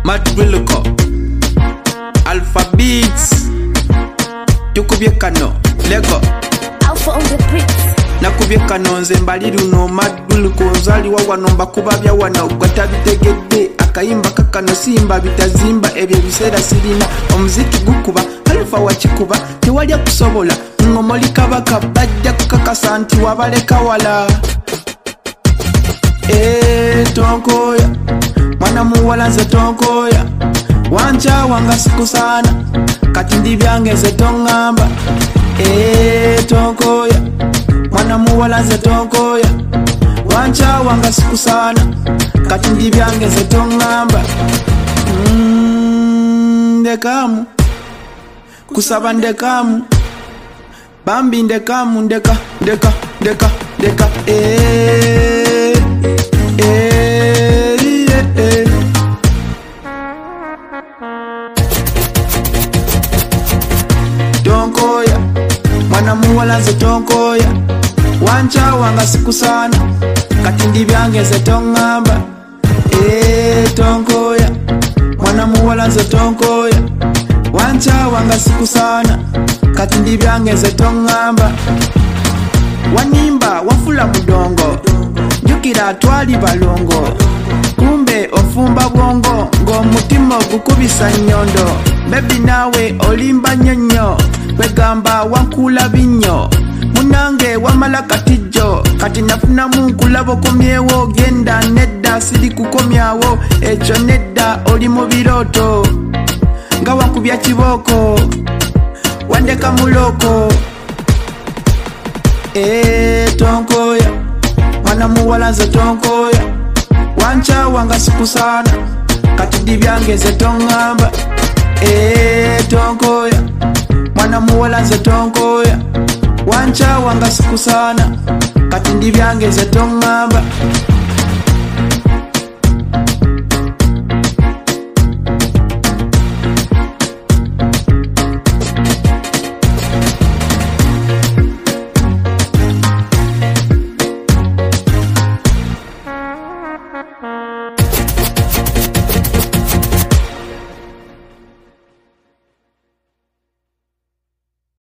Madrilko Alpha Beats tukubye kano Lego Alpha on the bricks. nakubye kano nze mbali luno Madrilko nzaliwa wano mbakubabya wano gwatabitegedde akayimba kakano simba bitazimba ebyo biseera sirina omuziki gukuba Alpha wakikuba tewalya kusobola ngomoli kabaka bajja kukakasa nti wabaleka wala tonkoya mwana muwala nze tonkoya wancha wanga siku sana kati ndi byange nze tongamba tonkoya mwana muwala nze tonkoya wancha wanga siku sana kati ndi byange nze tongamba ndekamu kusaba ndekamu bambi ndekamu ndeka tonkoya mwana muwala nze tonkoya wancha wanga siku sana kati ndi byange nze tongamba tonkoya mwana muwala nze tonkoya wancha wanga siku sana kati ndi byange nze tongamba wanimba wafula mudongo jukira twali balongo kumbe ofumba bwongo ng'omutima gukubisa nyondo bebi nawe olimba nyonyo kwegamba wankula binyo munange wamala katijjo kati nafunamu nkulabo komyewo genda nedda siri kukomyawo ekyo nedda oli mu biroto nga wankubya kiboko wandeka muloko tonkoya mwana muwala nze tonkoya wancha wanga siku sana kati ndi byange nze tongamba tonkoya mwana muwala nze tonkoya wancha wanga siku sana kati ndi byange nze tongamba